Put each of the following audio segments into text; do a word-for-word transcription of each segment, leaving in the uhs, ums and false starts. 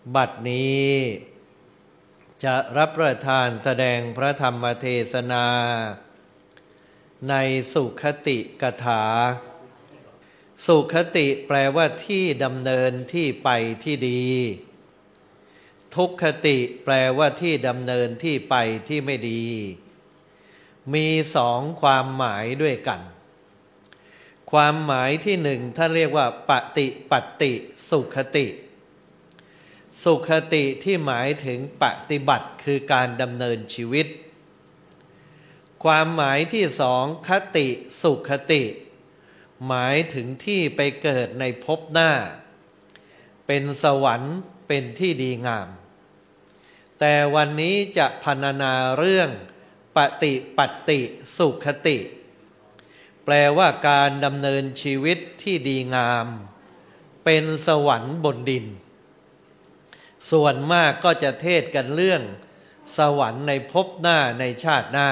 บัดนี้จะรับประทานแสดงพระธรรมเทศนาในสุขติกถาสุขติแปลว่าที่ดำเนินที่ไปที่ดีทุกขติแปลว่าที่ดำเนินที่ไปที่ไม่ดีมีสองความหมายด้วยกันความหมายที่หนึ่งท่านเรียกว่าปฏิปัตติสุขติสุขติที่หมายถึงปฏิบัติคือการดำเนินชีวิตความหมายที่สองคติสุขติหมายถึงที่ไปเกิดในภพหน้าเป็นสวรรค์เป็นที่ดีงามแต่วันนี้จะพรรณนาเรื่องปฏิปัตติสุขติแปลว่าการดำเนินชีวิตที่ดีงามเป็นสวรรค์บนดินส่วนมากก็จะเทศกันเรื่องสวรรค์ในภพหน้าในชาติหน้า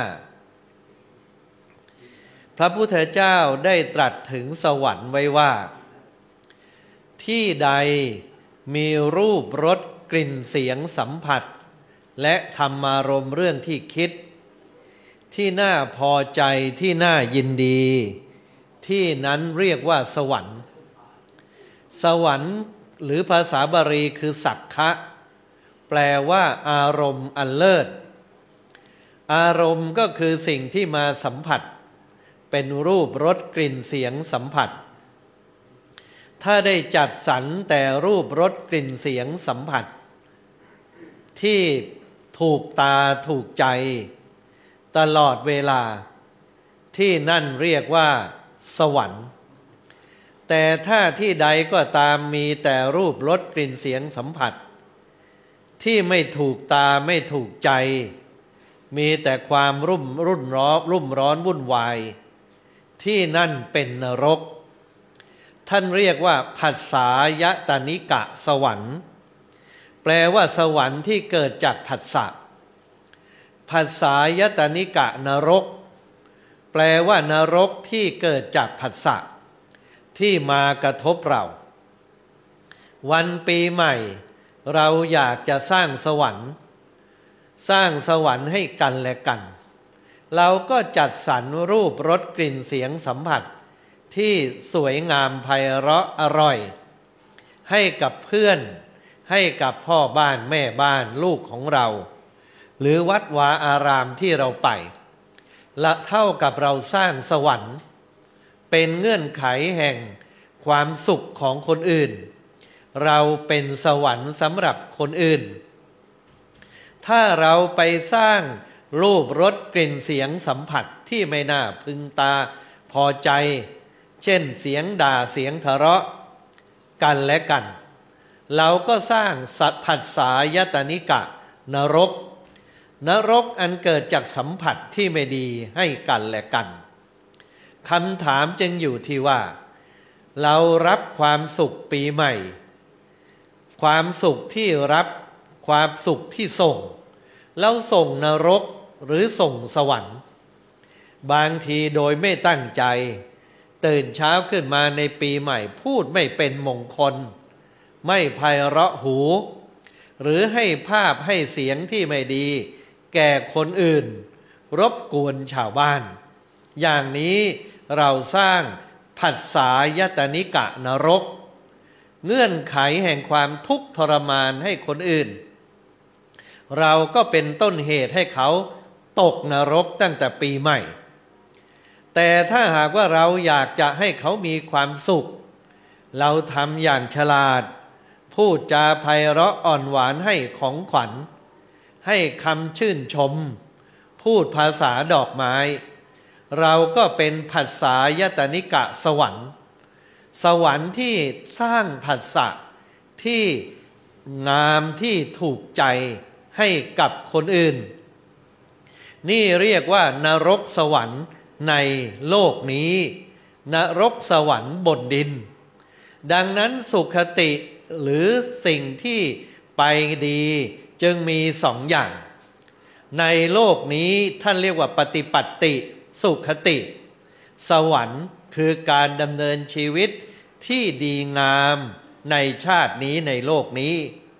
พระพุทธเจ้าได้ตรัสถึงสวรรค์ไว้ว่าที่ใดมีรูปรสกลิ่นเสียงสัมผัสและธรรมารมณ์เรื่องที่คิดที่น่าพอใจที่น่ายินดีที่นั้นเรียกว่าสวรรค์สวรรค์หรือภาษาบาลีคือสักขะแปลว่าอารมณ์อันเลิศอารมณ์ก็คือสิ่งที่มาสัมผัสเป็นรูปรสกลิ่นเสียงสัมผัสถ้าได้จัดสรรแต่รูปรสกลิ่นเสียงสัมผัสที่ถูกตาถูกใจตลอดเวลาที่นั่นเรียกว่าสวรรค์แต่ถ้าที่ใดก็ตามมีแต่รูปรสกลิ่นเสียงสัมผัสที่ไม่ถูกตาไม่ถูกใจมีแต่ความรุ่มรุ่นร้อนรุ่มร้อนวุ่นวายที่นั่นเป็นนรกท่านเรียกว่าผัสสายตนิกะสวรรค์แปลว่าสวรรค์ที่เกิดจากผัสสะผัสสายตนิกะนรกแปลว่านรกที่เกิดจากผัสสะที่มากระทบเราวันปีใหม่เราอยากจะสร้างสวรรค์สร้างสวรรค์ให้กันและกันเราก็จัดสรรรูปรสกลิ่นเสียงสัมผัสที่สวยงามไพเราะอร่อยให้กับเพื่อนให้กับพ่อบ้านแม่บ้านลูกของเราหรือวัดวาอารามที่เราไปละเท่ากับเราสร้างสวรรค์เป็นเงื่อนไขแห่งความสุขของคนอื่นเราเป็นสวรรค์สำหรับคนอื่นถ้าเราไปสร้างรูปรสกลิ่นเสียงสัมผัสที่ไม่น่าพึงตาพอใจเช่นเสียงด่าเสียงทะเลาะกันและกันเราก็สร้างสัตผัสสายตนิกะนรกนรกอันเกิดจากสัมผัสที่ไม่ดีให้กันและกันคำถามจึงอยู่ที่ว่าเรารับความสุขปีใหม่ความสุขที่รับความสุขที่ส่งแล้วส่งนรกหรือส่งสวรรค์บางทีโดยไม่ตั้งใจตื่นเช้าขึ้นมาในปีใหม่พูดไม่เป็นมงคลไม่ไพเราะหูหรือให้ภาพให้เสียงที่ไม่ดีแก่คนอื่นรบกวนชาวบ้านอย่างนี้เราสร้างผัสสายตนิกะนรกเงื่อนไขแห่งความทุกข์ทรมานให้คนอื่นเราก็เป็นต้นเหตุให้เขาตกนรกตั้งแต่ปีใหม่แต่ถ้าหากว่าเราอยากจะให้เขามีความสุขเราทำอย่างฉลาดพูดจาไพเราะอ่อนหวานให้ของขวัญให้คำชื่นชมพูดภาษาดอกไม้เราก็เป็นผัสสายตนิกะสวรรค์สวรรค์ที่สร้างผัสสะที่งามที่ถูกใจให้กับคนอื่นนี่เรียกว่านรกสวรรค์ในโลกนี้นรกสวรรค์บนดินดังนั้นสุขติหรือสิ่งที่ไปดีจึงมีสองอย่างในโลกนี้ท่านเรียกว่าปฏิปัตติสุขติสวรรค์คือการดำเนินชีวิตที่ดีงามในชาตินี้ในโลกนี้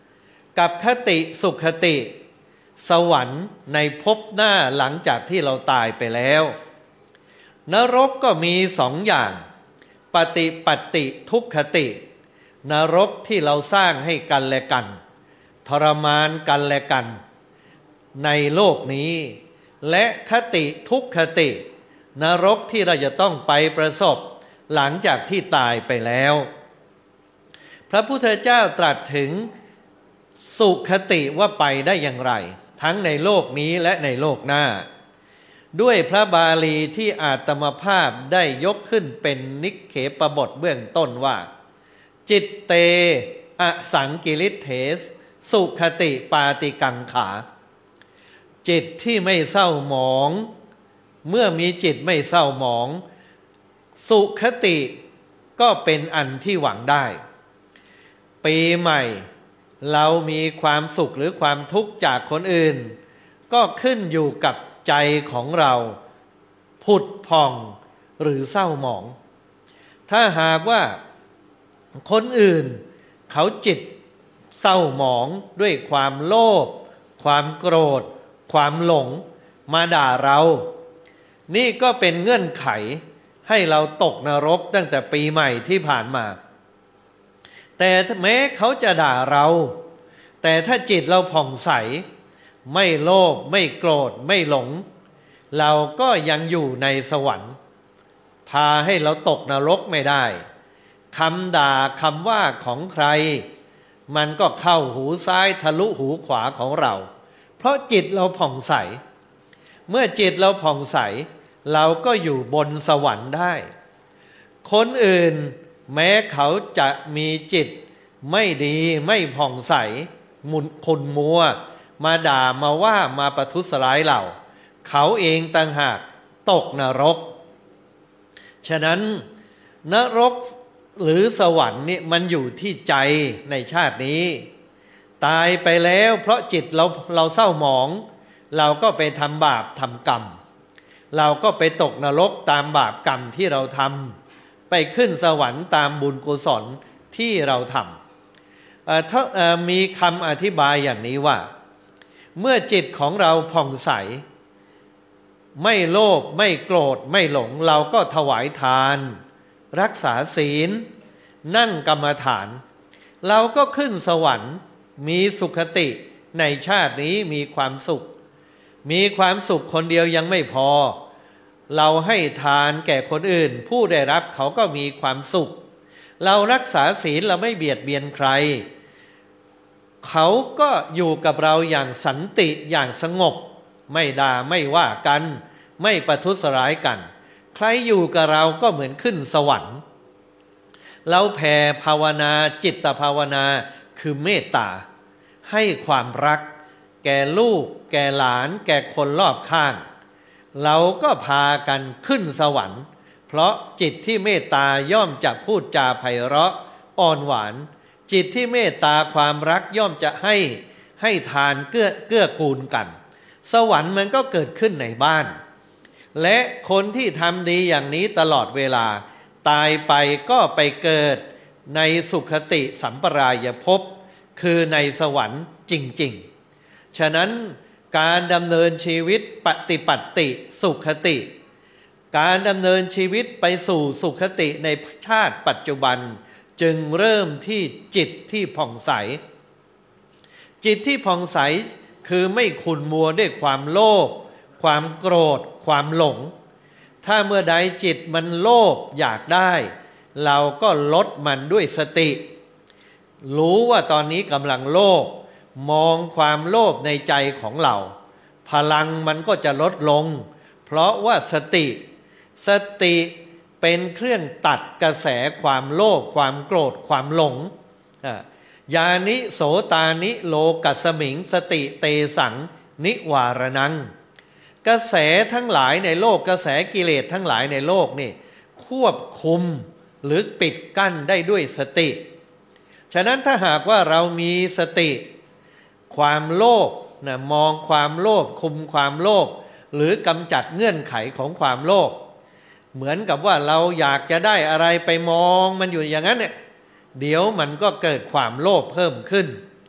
กับคติสุขติสวรรค์ในภพหน้าหลังจากที่เราตายไปแล้วนรกก็มีสองอย่างปฏิปัตติทุกขตินรกที่เราสร้างให้กันและกันทรมานกันและกันในโลกนี้และคติทุกขตินรกที่เราจะต้องไปประสบหลังจากที่ตายไปแล้วพระพุทธเจ้าตรัสถึงสุขติว่าไปได้อย่างไรทั้งในโลกนี้และในโลกหน้าด้วยพระบาลีที่อาตมภาพได้ยกขึ้นเป็นนิเขปบทเบื้องต้นว่าจิตเตอสังกิริเถสสุขติปาติกังขาจิตที่ไม่เศร้าหมองเมื่อมีจิตไม่เศร้าหมองสุขติก็เป็นอันที่หวังได้ปีใหม่เรามีความสุขหรือความทุกข์จากคนอื่นก็ขึ้นอยู่กับใจของเราผุดผ่องหรือเศร้าหมองถ้าหากว่าคนอื่นเขาจิตเศร้าหมองด้วยความโลภความโกรธความหลงมาด่าเรานี่ก็เป็นเงื่อนไขให้เราตกนรกตั้งแต่ปีใหม่ที่ผ่านมาแต่แม้เขาจะด่าเราแต่ถ้าจิตเราผ่องใสไม่โลภไม่โกรธไม่หลงเราก็ยังอยู่ในสวรรค์พาให้เราตกนรกไม่ได้คำด่าคำว่าของใครมันก็เข้าหูซ้ายทะลุหูขวาของเราเพราะจิตเราผ่องใสเมื่อจิตเราผ่องใสเราก็อยู่บนสวรรค์ได้คนอื่นแม้เขาจะมีจิตไม่ดีไม่ผ่องใสมุนคุณมัวมาด่ามาว่ามาประทุษร้ายเราเขาเองต่างหากตกนรกฉะนั้นนรกหรือสวรรค์นี่มันอยู่ที่ใจในชาตินี้ตายไปแล้วเพราะจิตเราเราเศร้าหมองเราก็ไปทำบาปทำกรรมเราก็ไปตกนรกตามบาปกรรมที่เราทำไปขึ้นสวรรค์ตามบุญกุศลที่เราทำถ้ามีคำอธิบายอย่างนี้ว่าเมื่อจิตของเราผ่องใสไม่โลภไม่โกรธไม่หลงเราก็ถวายทานรักษาศีลนั่งกรรมฐานเราก็ขึ้นสวรรค์มีสุขติในชาตินี้มีความสุขมีความสุขคนเดียวยังไม่พอเราให้ทานแก่คนอื่นผู้ได้รับเขาก็มีความสุขเรารักษาศีลเราไม่เบียดเบียนใครเขาก็อยู่กับเราอย่างสันติอย่างสงบไม่ด่าไม่ว่ากันไม่ประทุษร้ายกันใครอยู่กับเราก็เหมือนขึ้นสวรรค์เราแผ่ภาวนาจิตภาวนาคือเมตตาให้ความรักแก่ลูกแก่หลานแก่คนรอบข้างเราก็พากันขึ้นสวรรค์เพราะจิตที่เมตตาย่อมจะพูดจาไพเราะอ่อนหวานจิตที่เมตตาความรักย่อมจะให้ให้ทานเกื้อเกื้อกูลกันสวรรค์มันก็เกิดขึ้นในบ้านและคนที่ทำดีอย่างนี้ตลอดเวลาตายไปก็ไปเกิดในสุขติสัมปรายภพคือในสวรรค์จริงๆฉะนั้นการดำเนินชีวิตปฏิปัตติสุขติการดำเนินชีวิตไปสู่สุขติในชาติปัจจุบันจึงเริ่มที่จิตที่ผ่องใสจิตที่ผ่องใสคือไม่ขุ่นมัวด้วยความโลภความโกรธความหลงถ้าเมื่อใดจิตมันโลภอยากได้เราก็ลดมันด้วยสติรู้ว่าตอนนี้กำลังโลภมองความโลภในใจของเราพลังมันก็จะลดลงเพราะว่าสติสติเป็นเครื่องตัดกระแสความโลภความโกรธความหลงยานิโสตานิโลกัสมิงสติเตสังนิวารนังกระแสทั้งหลายในโลกกระแสกิเลสทั้งหลายในโลกนี่ควบคุมหรือปิดกั้นได้ด้วยสติฉะนั้นถ้าหากว่าเรามีสติความโลภนะมองความโลภคุมความโลภหรือกำจัดเงื่อนไขของความโลภเหมือนกับว่าเราอยากจะได้อะไรไปมองมันอยู่อย่างนั้นเนี่ยเดี๋ยวมันก็เกิดความโลภเพิ่มขึ้น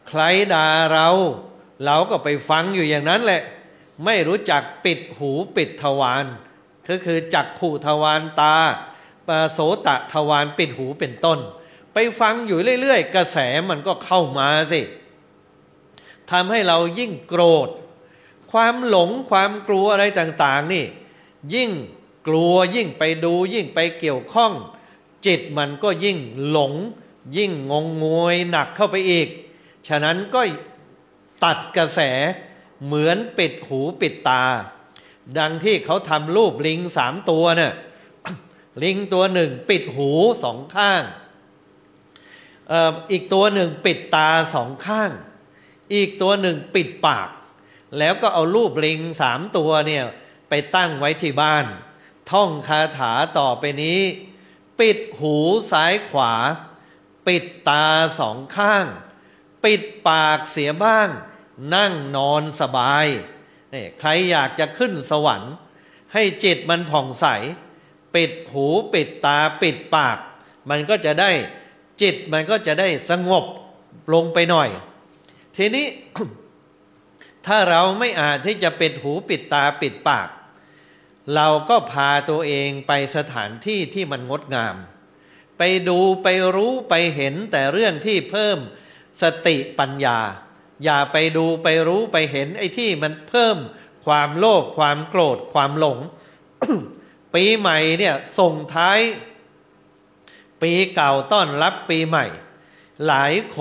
ใครด่าเราเราก็ไปฟังอยู่อย่างนั้นแหละไม่รู้จักปิดหูปิดทวารก็คือจักขุทวารตาโสตทวารปิดหูเป็นต้นไปฟังอยู่เรื่อยๆกระแสมันก็เข้ามาสิทำให้เรายิ่งโกรธความหลงความกลัวอะไรต่างๆนี่ยิ่งกลัวยิ่งไปดูยิ่งไปเกี่ยวข้องจิตมันก็ยิ่งหลงยิ่งงงงวยหนักเข้าไปอีกฉะนั้นก็ตัดกระแสเหมือนปิดหูปิดตาดังที่เขาทำรูปลิงสามตัวเนี่ยลิงตัวหนึ่งปิดหูสองข้างเอ่ออีกตัวหนึ่งปิดตาสองข้างอีกตัวหนึ่งปิดปากแล้วก็เอารูปลิงสามตัวเนี่ยไปตั้งไว้ที่บ้านท่องคาถาต่อไปนี้ปิดหูซ้ายขวาปิดตาสองข้างปิดปากเสียบ้างนั่งนอนสบายนี่ใครอยากจะขึ้นสวรรค์ให้จิตมันผ่องใสปิดหูปิดตาปิดปากมันก็จะได้จิตมันก็จะได้สงบลงไปหน่อยทีนี้ ถ้าเราไม่อาจที่จะปิดหูปิดตาปิดปากเราก็พาตัวเองไปสถานที่ที่มันงดงามไปดูไปรู้ไปเห็นแต่เรื่องที่เพิ่มสติปัญญาอย่าไปดูไปรู้ไปเห็นไอ้ที่มันเพิ่มความโลภความโกรธความหลง ปีใหม่เนี่ยส่งท้ายปีเก่าต้อนรับปีใหม่หลายคน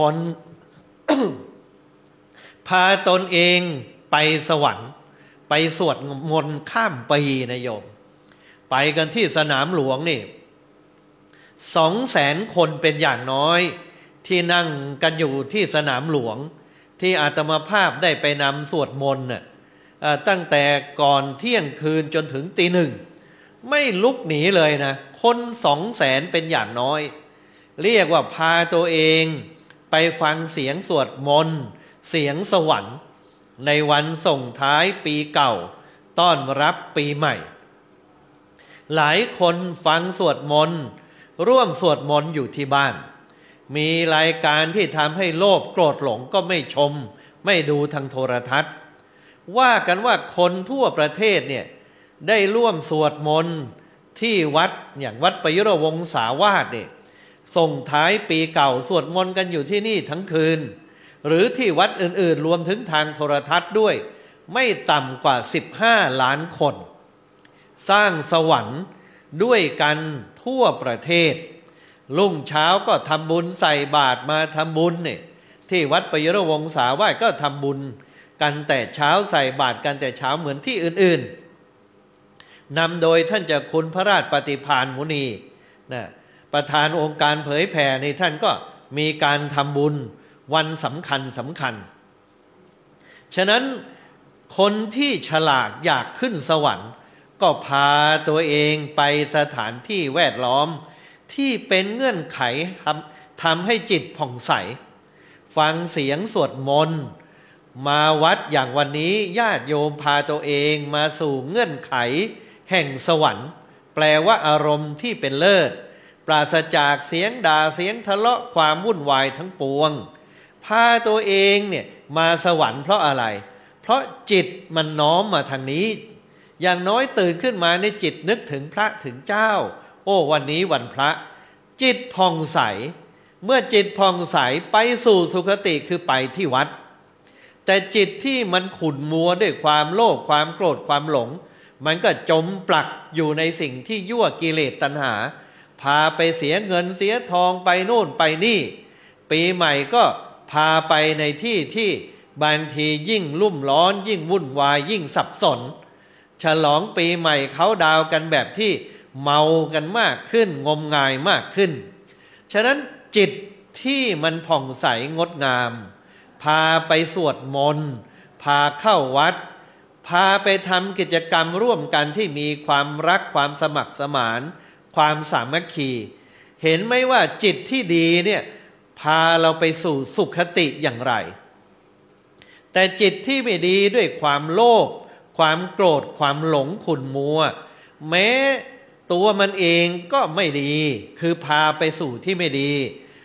พาตนเองไปสวรรค์ไปสวดมนต์ข้ามปีนะโยมไปกันที่สนามหลวงนี่สองแสนคนเป็นอย่างน้อยที่นั่งกันอยู่ที่สนามหลวงที่อาตมาภาพได้ไปนำสวดมนต์น่ะตั้งแต่ก่อนเที่ยงคืนจนถึงตีหนึ่งไม่ลุกหนีเลยนะคนสองแสนเป็นอย่างน้อยเรียกว่าพาตัวเองไปฟังเสียงสวดมนต์เสียงสวรรค์ในวันส่งท้ายปีเก่าต้อนรับปีใหม่หลายคนฟังสวดมนต์ร่วมสวดมนต์อยู่ที่บ้านมีรายการที่ทำให้โลภโกรธหลงก็ไม่ชมไม่ดูทางโทรทัศน์ว่ากันว่าคนทั่วประเทศเนี่ยได้ร่วมสวดมนต์ที่วัดอย่างวัดประยุรวงศาวาสเนี่ยส่งท้ายปีเก่าสวดมนต์กันอยู่ที่นี่ทั้งคืนหรือที่วัดอื่นๆรวมถึงทางโทรทัศน์ด้วยไม่ต่ำกว่าสิบห้าล้านคนสร้างสวรรค์ด้วยกันทั่วประเทศรุ่งเช้าก็ทำบุญใส่บาตรมาทำบุญเนี่ยที่วัดประยุรวงศาวาสก็ทำบุญกันแต่เช้าใส่บาตรกันแต่เช้าเหมือนที่อื่นๆนำโดยท่านเจ้าคุณพระราชปฏิภาณมุนีนะประธานองค์การเผยแผ่ในท่านก็มีการทำบุญวันสำคัญสำคัญฉะนั้นคนที่ฉลาดอยากขึ้นสวรรค์ก็พาตัวเองไปสถานที่แวดล้อมที่เป็นเงื่อนไขทำทำให้จิตผ่องใสฟังเสียงสวดมนต์มาวัดอย่างวันนี้ญาติโยมพาตัวเองมาสู่เงื่อนไขแห่งสวรรค์แปลว่าอารมณ์ที่เป็นเลิศปราศจากเสียงด่าเสียงทะเลาะความวุ่นวายทั้งปวงพาตัวเองเนี่ยมาสวรรค์เพราะอะไรเพราะจิตมันน้อมมาทางนี้อย่างน้อยตื่นขึ้นมาในจิตนึกถึงพระถึงเจ้าโอ้วันนี้วันพระจิตผ่องใสเมื่อจิตผ่องใสไปสู่สุคติคือไปที่วัดแต่จิตที่มันขุ่นมัวด้วยความโลภความโกรธความหลงมันก็จมปลักอยู่ในสิ่งที่ยั่วกิเลสตัณหาพาไปเสียเงินเสียทองไปโน่นไปนี่ปีใหม่ก็พาไปในที่ที่บางทียิ่งลุ่มร้อนยิ่งวุ่นวายยิ่งสับสนฉลองปีใหม่เขาดาวกันแบบที่เมากันมากขึ้นงมงายมากขึ้นฉะนั้นจิตที่มันผ่องใสงดงามพาไปสวดมนต์พาเข้าวัดพาไปทำกิจกรรมร่วมกันที่มีความรักความสมัครสมานความสามัคคีเห็นไหมว่าจิตที่ดีเนี่ยพาเราไปสู่สุขติอย่างไรแต่จิตที่ไม่ดีด้วยความโลภความโกรธความหลงขุ่นมัวแม้ตัวมันเองก็ไม่ดีคือพาไปสู่ที่ไม่ดี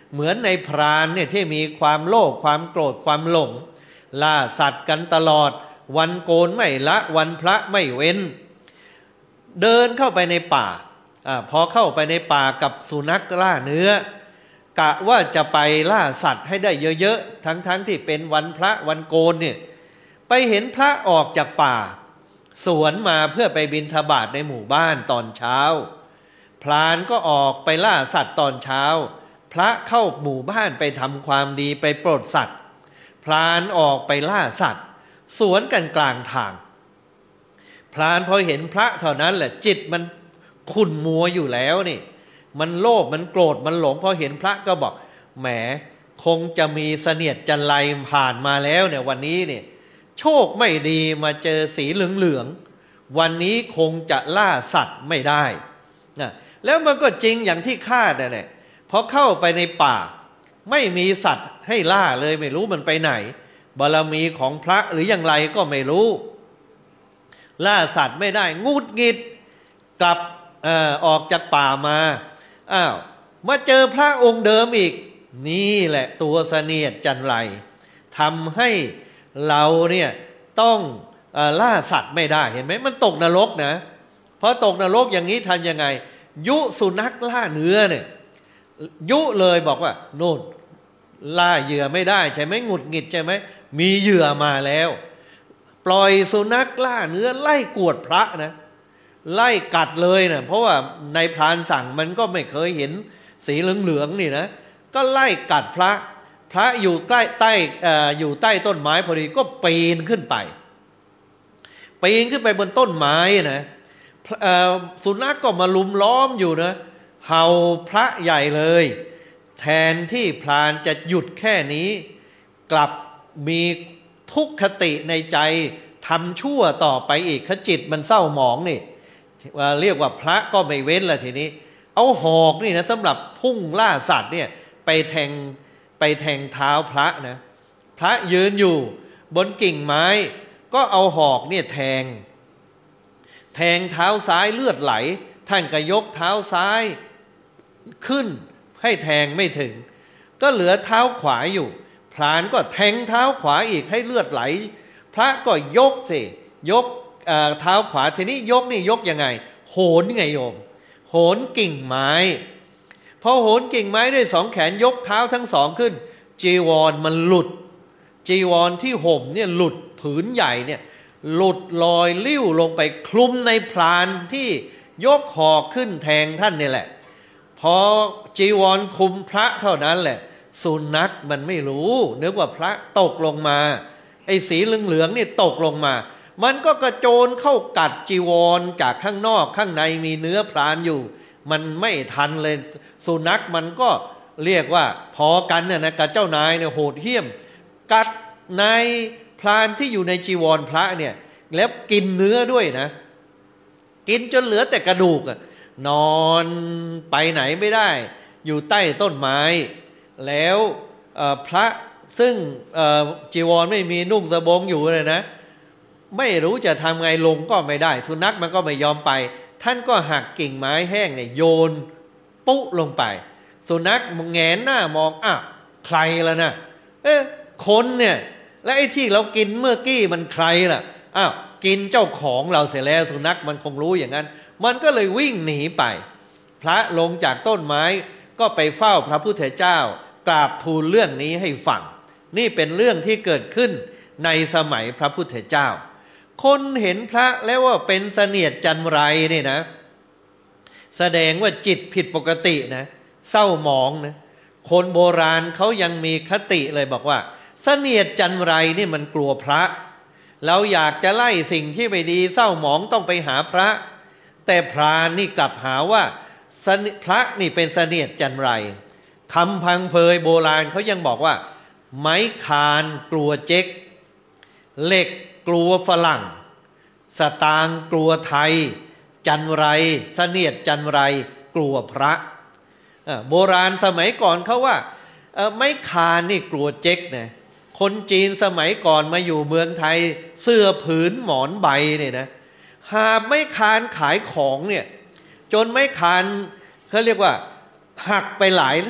เหมือนในพรานเนี่ยที่มีความโลภความโกรธความหลงล่าสัตว์กันตลอดวันโกนไม่ละวันพระไม่เว้นเดินเข้าไปในป่าอ่าพอเข้าไปในป่ากับสุนัขล่าเนื้อกะว่าจะไปล่าสัตว์ให้ได้เยอะๆทั้งๆ ท, ที่เป็นวันพระวันโกนเนี่ยไปเห็นพระออกจากป่าสวนมาเพื่อไปบิณฑบาตในหมู่บ้านตอนเช้าพรานก็ออกไปล่าสัตว์ตอนเช้าพระเข้าหมู่บ้านไปทำความดีไปโปรดสัตว์พรานออกไปล่าสัตว์สวนกันกลางทางพรานพอเห็นพระเท่านั้นแหละจิตมันขุ่นมัวอยู่แล้วนี่มันโลภมันโกรธมันหลงพอเห็นพระก็บอกแหมคงจะมีเสนียดจันไรผ่านมาแล้วเนี่ยวันนี้เนี่ยโชคไม่ดีมาเจอสีเหลืองๆวันนี้คงจะล่าสัตว์ไม่ได้นะแล้วมันก็จริงอย่างที่คาดนะเนี่ยพอเข้าไปในป่าไม่มีสัตว์ให้ล่าเลยไม่รู้มันไปไหนบารมีของพระหรืออย่างไรก็ไม่รู้ล่าสัตว์ไม่ได้งูดงิดกลับเอ่อออกจากป่ามาอ้าวมาเจอพระองค์เดิมอีกนี่แหละตัวเสนียดจันไรทำให้เราเนี่ยต้องเอ่อล่าสัตว์ไม่ได้เห็นไหมมันตกนรกนะเพราะตกนรกอย่างนี้ทำยังไงยุสุนัขล่าเนื้อเนี่ยยุเลยบอกว่าโน่นล่าเหยื่อไม่ได้ใช่ไหมหงุดหงิดใช่ไหมมีเหยื่อมาแล้วปล่อยสุนัขล่าเนื้อไล่กวดพระนะไล่กัดเลยนะเพราะว่าในพรานสั่งมันก็ไม่เคยเห็นสีเหลืองๆนี่นะก็ไล่กัดพระพระอยู่ใกล้ใต้อยู่ใต้ต้นไม้พอดีก็ปีนขึ้นไปปีนขึ้นไปบนต้นไม้นะสุนัขก็มาลุมล้อมอยู่นะเห่าพระใหญ่เลยแทนที่พรานจะหยุดแค่นี้กลับมีทุกขติในใจทำชั่วต่อไปอีกขจิตมันเศร้าหมองนี่เรียกว่าพระก็ไม่เว้นละทีนี้เอาหอกนี่นะสำหรับพุ่งล่าสัตว์เนี่ยไปแทงไปแทงเท้าพระนะพระยืนอยู่บนกิ่งไม้ก็เอาหอกเนี่ยแทงแทงเท้าซ้ายเลือดไหลท่านก็ยกเท้าซ้ายขึ้นให้แทงไม่ถึงก็เหลือเท้าขวาอยู่พรานก็แทงเท้าขวาอีกให้เลือดไหลพระก็ยกสิยกเท้าขวาทีนี้ยกนี่ยกยังไงโหนไงโยมโหนกิ่งไม้พอโหนกิ่งไม้ด้วยสองแขนยกเท้าทั้งสองขึ้นจีวรมันหลุดจีวรที่ห่มเนี่ยหลุดผืนใหญ่เนี่ยหลุดลอยลิ้วลงไปคลุมในพรานที่ยกหอกขึ้นแทงท่านนี่แหละพอจีวรคลุมพระเท่านั้นแหละสุนัขมันไม่รู้นึกว่าพระตกลงมาไอ้สีเหลืองๆนี่ตกลงมามันก็กระโจนเข้ากัดจีวรจากข้างนอกข้างในมีเนื้อพรานอยู่มันไม่ทันเลยสุนัขมันก็เรียกว่าพอกันเนี่ยนะกับเจ้านายเนี่ยโหดเหี้ยมกัดนายพรานที่อยู่ในจีวรพระเนี่ยแล้วกินเนื้อด้วยนะกินจนเหลือแต่กระดูกอะนอนไปไหนไม่ได้อยู่ใต้ต้นไม้แล้วพระซึ่งจีวรไม่มีนุ่งสบงอยู่เลยนะไม่รู้จะทำไงลงก็ไม่ได้สุนัขมันก็ไม่ยอมไปท่านก็หักกิ่งไม้แห้งเนี่ยโยนปุ๊ลงไปสุนัขมองแงนหน้ามองอ้าวใครล่ะนะเอ๊ะคนเนี่ยและไอ้ที่เรากินเมื่อกี้มันใครล่ะอ้าวกินเจ้าของเราเสียแล้วสุนัขมันคงรู้อย่างนั้นมันก็เลยวิ่งหนีไปพระลงจากต้นไม้ก็ไปเฝ้าพระพุทธเจ้ากราบทูลเรื่องนี้ให้ฟังนี่เป็นเรื่องที่เกิดขึ้นในสมัยพระพุทธเจ้าคนเห็นพระแล้วว่าเป็นเสนียดจันไรนี่นะแสดงว่าจิตผิดปกตินะเศร้าหมองนะคนโบราณเขายังมีคติเลยบอกว่าเสนียดจันไรนี่มันกลัวพระเราอยากจะไล่สิ่งที่ไม่ดีเศร้าหมองต้องไปหาพระแต่พรานนี่กลับหาว่าพระนี่เป็นเสนียดจันไรคำพังเพยโบราณเขายังบอกว่าไม้คานกลัวเจ๊กเหล็กกลัวฝรั่งสตางค์กลัวไทยจันไรเสนียดจันไรกลัวพระโบราณสมัยก่อนเขาว่าไม้คานนี่กลัวเจ๊กนะคนจีนสมัยก่อนมาอยู่เมืองไทยเสื้อผืนหมอนใบเนี่ยนะหาไม้คานขายของเนี่ยจนไม้คานเขาเรียกว่าหักไปหลาย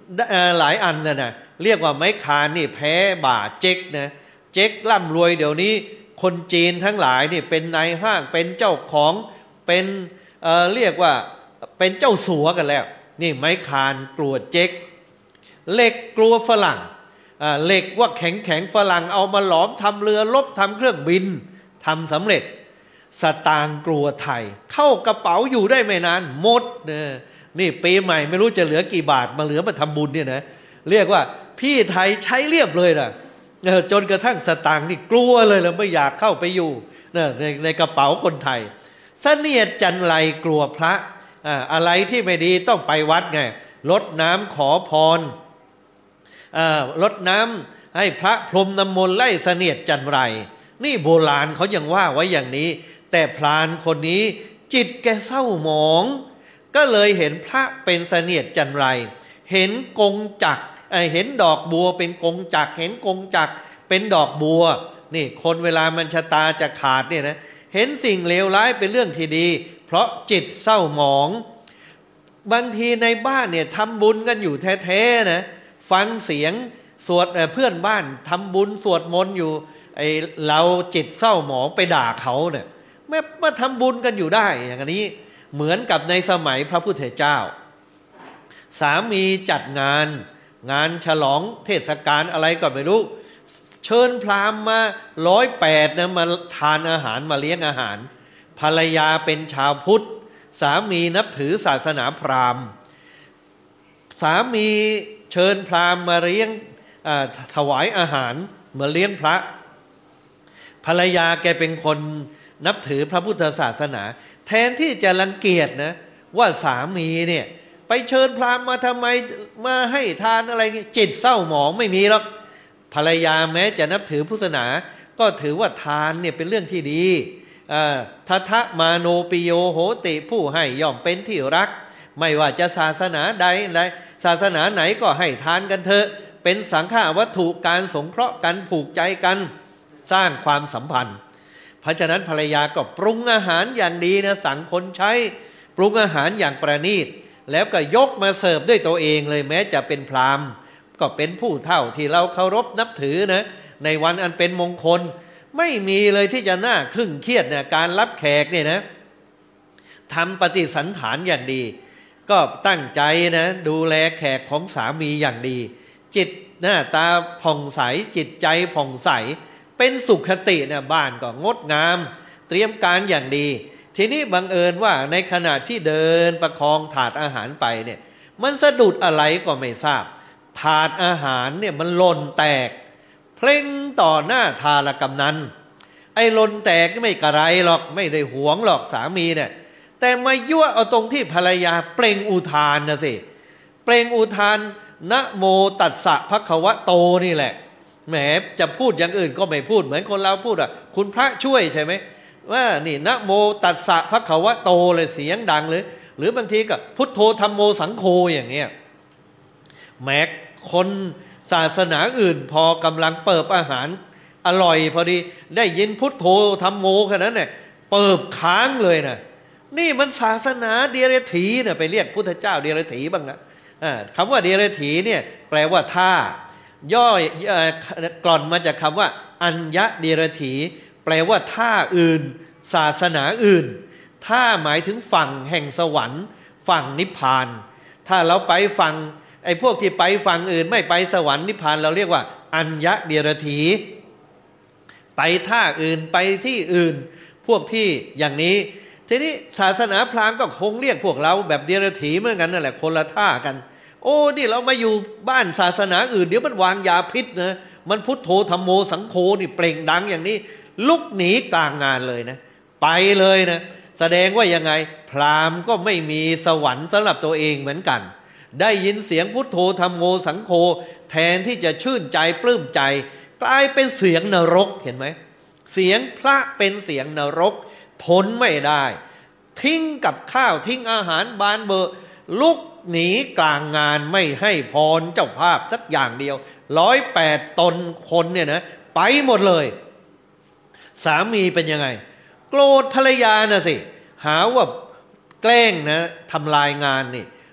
หลายอันนะนะเรียกว่าไม้คานนี่แพ้บ่าเจ๊กนะเจ๊กร่ำรวยเดี๋ยวนี้คนจีนทั้งหลายนี่เป็นนายห้างเป็นเจ้าของเป็น เอ่อเรียกว่าเป็นเจ้าสัวกันแล้วนี่ไม้คานกลัวเจ๊กเหล็กกลัวฝรั่งอ่าเหล็กว่าแข็งแข็งฝรั่งเอามาหลอมทำเรือรบทำเครื่องบินทำสำเร็จสตางค์กลัวไทยเข้ากระเป๋าอยู่ได้ไม่นานหมดเนี่ยนี่ปีใหม่ไม่รู้จะเหลือกี่บาทมาเหลือมาทำบุญเนี่ยนะเรียกว่าพี่ไทยใช้เรียบเลยนะจนกระทั่งสตางค์นี่กลัวเลยแล้วไม่อยากเข้าไปอยู่ในในกระเป๋าคนไทยเสนียดจันไรกลัวพระอ่าอะไรที่ไม่ดีต้องไปวัดไงรดน้ำขอพรอ่ารดน้ำให้พระพรมน้ำมนต์ไล่เสนียดจันไรนี่โบราณเขายังว่าไว้อย่างนี้แต่พราหมณ์คนนี้จิตแกเศร้าหมองก็เลยเห็นพระเป็นเสนียดจันไรเห็นกงจักรเห็นดอกบัวเป็นกงจักรเห็นกงจักรเป็นดอกบัวนี่คนเวลามันชะตาจะขาดเนี่ยนะเห็นสิ่งเลวร้ายเป็นเรื่องที่ดีเพราะจิตเศร้าหมองบางทีในบ้านเนี่ยทำบุญกันอยู่แท้ๆนะฟังเสียงสวดเพื่อนบ้านทำบุญสวดมนต์อยู่ไอเราจิตเศร้าหมองไปด่าเขาเนี่ยแม้มาทำบุญกันอยู่ได้อย่างนี้เหมือนกับในสมัยพระพุทธเจ้าสามีจัดงานงานฉลองเทศกาลอะไรก็ไม่รู้เชิญพราหมณ์มาร้อยแปดนะมาทานอาหารมาเลี้ยงอาหารภรรยาเป็นชาวพุทธสามีนับถือศาสนาพราหมณ์สามีเชิญพราหมณ์มาเลี้ยงถวายอาหารมาเลี้ยงพระภรรยาแกเป็นคนนับถือพระพุทธศาสนาแทนที่จะรังเกียจนะว่าสามีเนี่ยไปเชิญพราหมณ์มาทำไมมาให้ทานอะไรจิตเศร้าหมองไม่มีหรอกภรรยาแม้จะนับถือพุทธศาสนาก็ถือว่าทานเนี่ยเป็นเรื่องที่ดีทัทธมาโนปิโยโหติผู้ให้ย่อมเป็นที่รักไม่ว่าจะศาสนาใดใดศาสนาไหนก็ให้ทานกันเถอะเป็นสังฆวัตถุการสงเคราะห์กันผูกใจกันสร้างความสัมพันธ์เพราะฉะนั้นภรรยาก็ปรุงอาหารอย่างดีนะสั่งคนใช้ปรุงอาหารอย่างประณีตแล้วก็ยกมาเสิร์ฟด้วยตัวเองเลยแม้จะเป็นพราหมณ์ก็เป็นผู้เฒ่าที่เราเคารพนับถือนะในวันอันเป็นมงคลไม่มีเลยที่จะน่าครึ่งเครียดเนี่ยการรับแขกเนี่ยนะทำปฏิสันถานอย่างดีก็ตั้งใจนะดูแลแขกของสามีอย่างดีจิตหน้าตาผ่องใสจิตใจผ่องใสเป็นสุขติเนี่ยบ้านก็งดงามเตรียมการอย่างดีทีนี้บังเอิญว่าในขณะที่เดินประคองถาดอาหารไปเนี่ยมันสะดุดอะไรก็ไม่ทราบถาดอาหารเนี่ยมันหล่นแตกเพลงต่อหน้าทารกำนันไอ้หล่นแตกไม่กระไรหรอกไม่ได้หวงหรอกสามีเนี่ยแต่มายั่วเอาตรงที่ภรรยาเปล่งอุทานนะสิเปล่งอุทานนะโมตัสสะภะคะวะโตนี่แหละแหมจะพูดอย่างอื่นก็ไม่พูดเหมือนคนเราพูดอ่ะคุณพระช่วยใช่ไหมว่านี่นะโมตัสสะภะคะวะโตเลยเสียงดังเลยหรือบางทีก็พุทโธธัมโมสังโฆอย่างเงี้ยแม้คนศาสนาอื่นพอกำลังเปิบอาหารอร่อยพอดีได้ยินพุทโธธัมโมแค่นั้นเนี่ยเปิบค้างเลยนะนี่มันศาสนาเดียรถีเนี่ยไปเรียกพุทธเจ้าเดียรถีบ้างนะคำว่าเดียรถีเนี่ยแปลว่าท่าย่อกล่อนมาจากคำว่าอัญญะเดียรถีแปลว่าท่าอื่นศาสนาอื่นท่าหมายถึงฝั่งแห่งสวรรค์ฝั่งนิพพานถ้าเราไปฝั่งไอ้พวกที่ไปฝั่งอื่นไม่ไปสวรรค์นิพพานเราเรียกว่าอัญญะเดียรถีไปท่าอื่นไปที่อื่นพวกที่อย่างนี้ทีนี้ศาสนาพราหมณ์ก็คงเรียกพวกเราแบบเดียรถีเหมือนกันนั่นแหละคนละท่ากันโอ้นี่เรามาอยู่บ้านศาสนาอื่นเดี๋ยวมันวางยาพิษนะมันพุทโธธัมโมสังโฆนี่เปล่งดังอย่างนี้ลุกหนีกลางงานเลยนะไปเลยนะแสดงว่ายังไงพราหมณ์ก็ไม่มีสวรรค์สำหรับตัวเองเหมือนกันได้ยินเสียงพุทโธธัมโมสังโฆแทนที่จะชื่นใจปลื้มใจกลายเป็นเสียงนรกเห็นไหมเสียงพระเป็นเสียงนรกทนไม่ได้ทิ้งกับข้าวทิ้งอาหารบานเบอลุกหนีกลางงานไม่ให้พรเจ้าภาพสักอย่างเดียวร้อยแปดตนคนเนี่ยนะไปหมดเลยสามีเป็นยังไงโกรธภรรยาน่ะสิหาว่าแกล้งนะทำลายงานนี่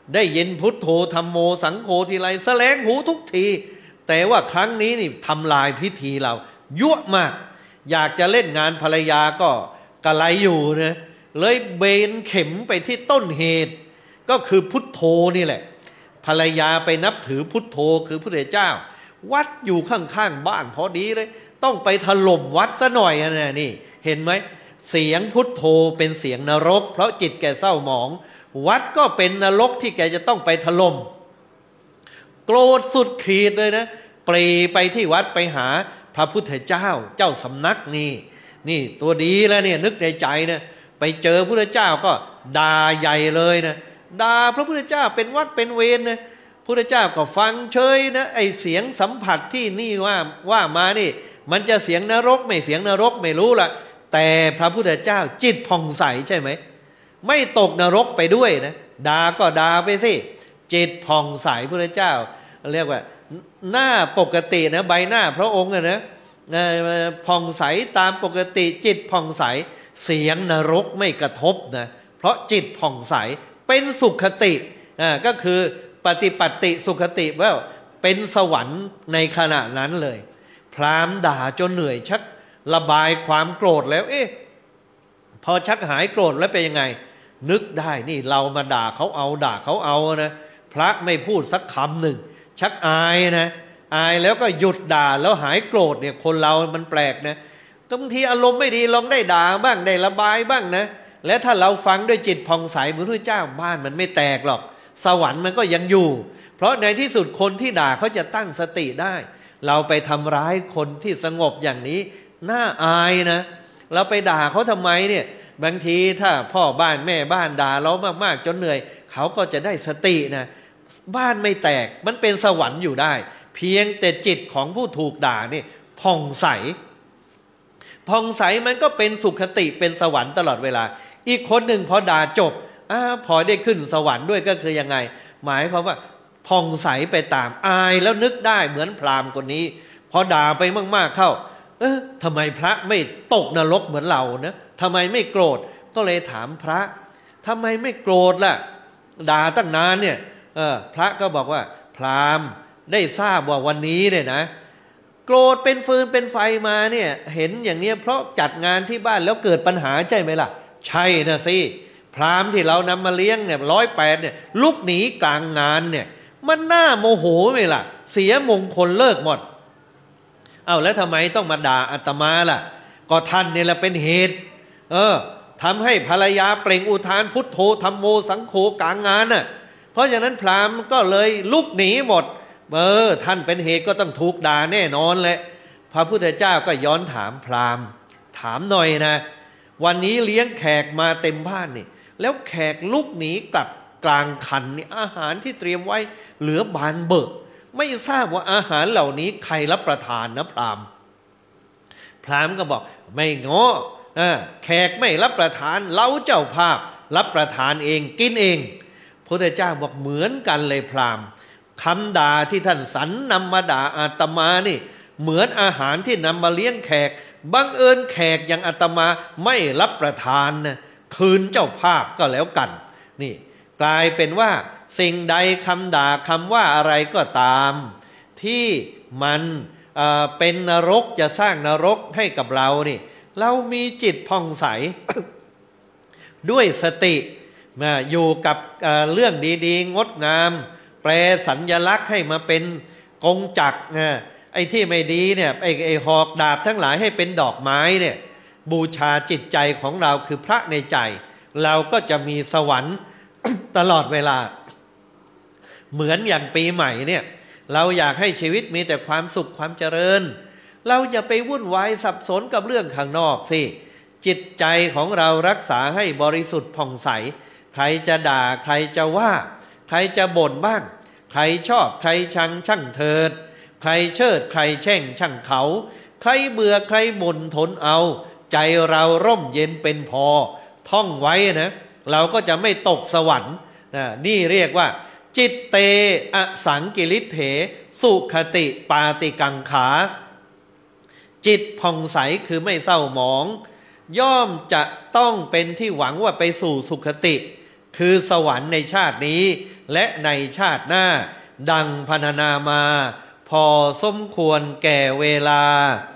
ได้ยินพุทโธธัมโมสังโฆทีไรแสลงหูทุกทีแต่ว่าครั้งนี้นี่ทำลายพิธีเรายั่วมากอยากจะเล่นงานภรรยาก็กระไรอยู่นะเลยเบนเข็มไปที่ต้นเหตุก็คือพุทโธนี่แหละภรรยาไปนับถือพุทโธคือพระพุทธเจ้าวัดอยู่ข้างๆบ้านพอดีเลยต้องไปถล่มวัดซะหน่อยนะนี่เห็นไหมเสียงพุทโธเป็นเสียงนรกเพราะจิตแกเศร้าหมองวัดก็เป็นนรกที่แกจะต้องไปถล่มโกรธสุดขีดเลยนะปรีไปที่วัดไปหาพระพุทธเจ้าเจ้าสำนักนี่นี่ตัวดีแล้วเนี่ยนึกในใจนะไปเจอพระพุทธเจ้าก็ด่าใหญ่เลยนะด่าพระพุทธเจ้าเป็นวัดเป็นเวรนะพระพุทธเจ้าก็ฟังเฉยนะไอเสียงสัมผัสที่นี่ว่าว่ามานี่มันจะเสียงนรกไม่เสียงนรกไม่รู้ละแต่พระพุทธเจ้าจิตผ่องใสใช่ไหมไม่ตกนรกไปด้วยนะด่าก็ด่าไปสิจิตผ่องใสพระพุทธเจ้าเรียกว่าหน้าปกตินะใบหน้าพระองค์นะผ่องใสตามปกติจิตผ่องใสเสียงนรกไม่กระทบนะเพราะจิตผ่องใสเป็นสุขติอ่าก็คือปฏิปัติสุขติว่าเป็นสวรรค์ในขณะนั้นเลยพราหมณ์ด่าจนเหนื่อยชักระบายความโกรธแล้วเอ๊ะพอชักหายโกรธแล้วเป็นยังไงนึกได้นี่เรามาด่าเขาเอาด่าเขาเอานะพระไม่พูดสักคำหนึ่งชักอายนะอายแล้วก็หยุดด่าแล้วหายโกรธเนี่ยคนเรามันแปลกนะบางทีอารมณ์ไม่ดีลองได้ด่าบ้างได้ระบายบ้างนะและถ้าเราฟังด้วยจิตผ่องใสเหมือนพระเจ้าบ้านมันไม่แตกหรอกสวรรค์มันก็ยังอยู่เพราะในที่สุดคนที่ด่าเขาจะตั้งสติได้เราไปทำร้ายคนที่สงบอย่างนี้น่าอายนะเราไปด่าเขาทำไมเนี่ยบางทีถ้าพ่อบ้านแม่บ้านด่าเรามากๆจนเหนื่อยเขาก็จะได้สตินะบ้านไม่แตกมันเป็นสวรรค์อยู่ได้เพียงแต่จิตของผู้ถูกด่านี่ผ่องใสผ่องใสมันก็เป็นสุขติเป็นสวรรค์ตลอดเวลาอีกคนหนึ่งพอด่าจบอ้าพอได้ขึ้นสวรรค์ด้วยก็คือยังไงหมายความว่าผ่องใสไปตามอายแล้วนึกได้เหมือนพราหมณ์คนนี้พอด่าไปมากๆเข้าเออทำไมพระไม่ตกนรกเหมือนเรานะทำไมไม่โกรธก็เลยถามพระทำไมไม่โกรธล่ะด่าตั้งนานเนี่ยเออพระก็บอกว่าพราหมณ์ได้ทราบว่าวันนี้เนี่ยนะโกรธเป็นฟืนเป็นไฟมาเนี่ยเห็นอย่างนี้เพราะจัดงานที่บ้านแล้วเกิดปัญหาใช่ไหมล่ะใช่นะสิพราหมณ์ที่เรานำมาเลี้ยงเนี่ยร้อยแปดเนี่ยลุกหนีกลางงานเนี่ยมันน่าโมโหไหมล่ะเสียมงคลเลิกหมดเอาแล้วทำไมต้องมาด่าอาตมาล่ะก็ท่านเนี่ยแหละเป็นเหตุเออทำให้ภรรยาเปล่งอุทานพุทโธธัมโมสังโฆกลางงานน่ะเพราะฉะนั้นพราหมณ์ก็เลยลุกหนีหมดเออท่านเป็นเหตุก็ต้องถูกด่าแน่นอนแหละพระพุทธเจ้าก็ย้อนถามพราหมณ์ถามหน่อยนะวันนี้เลี้ยงแขกมาเต็มบ้านนี่แล้วแขกลุกหนีกลับกลางคันนี่อาหารที่เตรียมไว้เหลือบานเบิกไม่ทราบว่าอาหารเหล่านี้ใครรับประทานนะพราหมณ์พราหมณ์ก็บอกไม่ง้อแขกไม่รับประทานเราเจ้าภาพรับประทานเองกินเองพระพุทธเจ้าบอกเหมือนกันเลยพราหมณ์คำด่าที่ท่านสรรนำมาด่าอาตมานี่เหมือนอาหารที่นำมาเลี้ยงแขกบังเอิญแขกอย่างอาตมาไม่รับประทานนะคืนเจ้าภาพก็แล้วกันนี่กลายเป็นว่าสิ่งใดคำด่าคำว่าอะไรก็ตามที่มันเอ่อเป็นนรกจะสร้างนรกให้กับเรานี่เรามีจิตผ่องใส ด้วยสติมาอยู่กับเอ่อเรื่องดีๆงดงามแปลสัญญลักษณ์ให้มาเป็นกงจักรนะไอ้ที่ไม่ดีเนี่ยไอ้ไอ้หอกดาบทั้งหลายให้เป็นดอกไม้เนี่ยบูชาจิตใจของเราคือพระในใจเราก็จะมีสวรรค์ ตลอดเวลาเหมือนอย่างปีใหม่เนี่ยเราอยากให้ชีวิตมีแต่ความสุขความเจริญเราอย่าไปวุ่นวายสับสนกับเรื่องข้างนอกสิจิตใจของเรารักษาให้บริสุทธิ์ผ่องใสใครจะด่าใครจะว่าใครจะบ่นบ้างใครชอบใครชังช่างเถิดใครเชิดใครแช่งช่างเขาใครเบื่อใครบ่นทนเอาใจเราร่มเย็นเป็นพอท่องไว้นะเราก็จะไม่ตกสวรรค์นะนี่เรียกว่าจิตเตอสังกิริเถสุขติปาติกังขาจิตผ่องใสคือไม่เศร้าหมองย่อมจะต้องเป็นที่หวังว่าไปสู่สุขติคือสวรรค์ในชาตินี้และในชาติหน้าดังพรรณนามาพอสมควรแก่เวลา